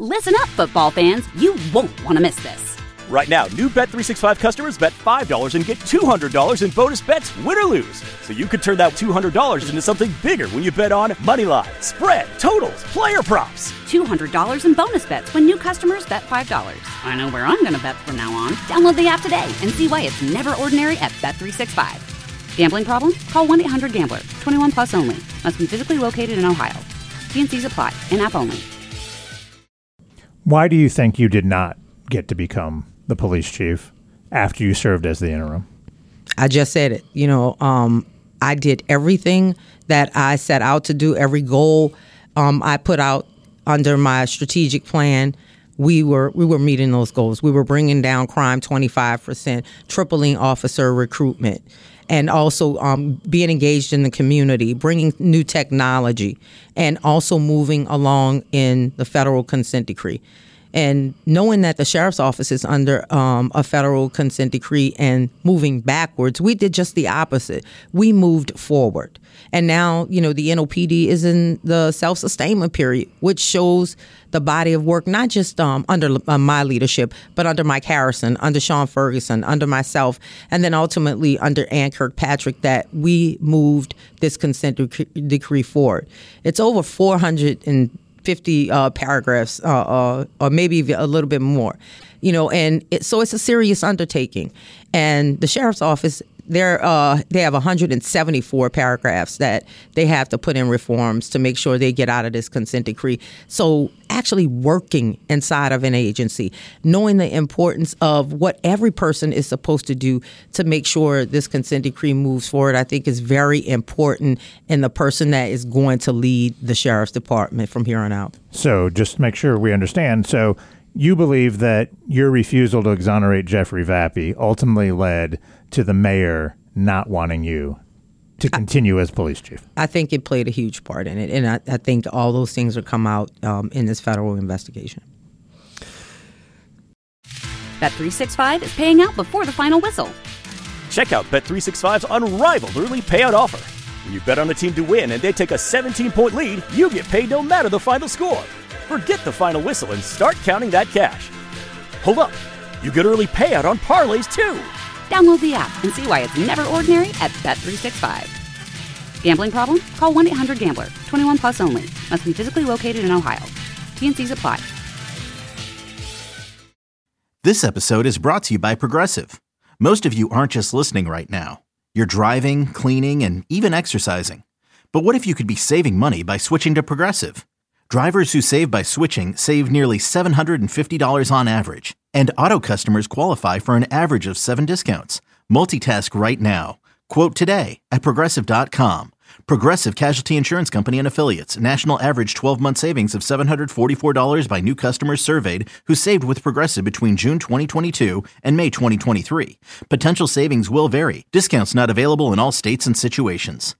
Listen up, football fans. You won't want to miss this. Right now, new Bet365 customers bet $5 and get $200 in bonus bets, win or lose. So you could turn that $200 into something bigger when you bet on money line, spread, totals, player props. $200 in bonus bets when new customers bet $5. I know where I'm going to bet from now on. Download the app today and see why it's never ordinary at Bet365. Gambling problem? Call 1-800-GAMBLER. 21 plus only. Must be physically located in Ohio. T&Cs apply. In-app only. Why do you think you did not get to become the police chief after you served as the interim? I just said it. I did everything that I set out to do, every goal I put out under my strategic plan. We were meeting those goals. We were bringing down crime 25%, tripling officer recruitment, and also being engaged in the community, bringing new technology, and also moving along in the federal consent decree. And knowing that the sheriff's office is under a federal consent decree and moving backwards, we did just the opposite. We moved forward. And now, the NOPD is in the self-sustainment period, which shows the body of work, not just under my leadership, but under Mike Harrison, under Sean Ferguson, under myself, and then ultimately under Ann Kirkpatrick, that we moved this consent decree forward. It's over 450 paragraphs, or maybe a little bit more, and so it's a serious undertaking. And the sheriff's office, they have 174 paragraphs that they have to put in reforms to make sure they get out of this consent decree. So actually working inside of an agency, knowing the importance of what every person is supposed to do to make sure this consent decree moves forward, I think is very important in the person that is going to lead the sheriff's department from here on out. So just to make sure we understand, so you believe that your refusal to exonerate Jeffrey Vappie ultimately led to the mayor not wanting you to continue as police chief? I think it played a huge part in it, and I think all those things will come out in this federal investigation. Bet365 is paying out before the final whistle. Check out Bet365's unrivaled early payout offer. When you bet on a team to win and they take a 17-point lead, you get paid no matter the final score. Forget the final whistle and start counting that cash. Hold up. You get early payout on parlays, too. Download the app and see why it's never ordinary at Bet365. Gambling problem? Call 1-800-GAMBLER. 21 plus only. Must be physically located in Ohio. T&Cs apply. This episode is brought to you by Progressive. Most of you aren't just listening right now. You're driving, cleaning, and even exercising. But what if you could be saving money by switching to Progressive? Drivers who save by switching save nearly $750 on average. And auto customers qualify for an average of 7 discounts. Multitask right now. Quote today at Progressive.com. Progressive Casualty Insurance Company and Affiliates. National average 12-month savings of $744 by new customers surveyed who saved with Progressive between June 2022 and May 2023. Potential savings will vary. Discounts not available in all states and situations.